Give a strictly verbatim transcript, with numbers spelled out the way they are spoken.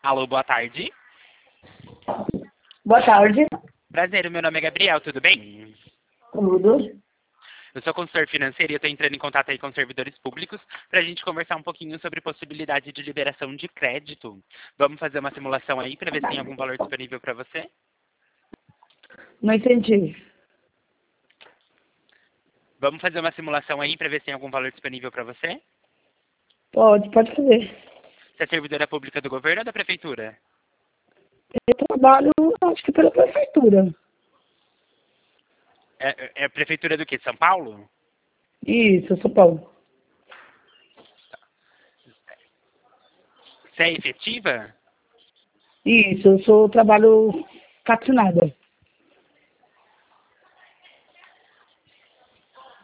Alô, boa tarde. Boa tarde. Prazer, o meu nome é Gabriel, tudo bem? Tudo. Eu sou consultor financeiro e eu estou entrando em contato aí com os servidores públicos para a gente conversar um pouquinho sobre possibilidade de liberação de crédito. Vamos fazer uma simulação aí para ver se tem algum valor disponível para você? Não entendi. Vamos fazer uma simulação aí para ver se tem algum valor disponível para você? Pode, pode fazer. Você é servidora pública do governo ou da prefeitura? Eu trabalho, acho que pela prefeitura. É, é é prefeitura do quê? São Paulo? Isso, São Paulo. Você é efetiva? Isso, eu sou trabalho catinada.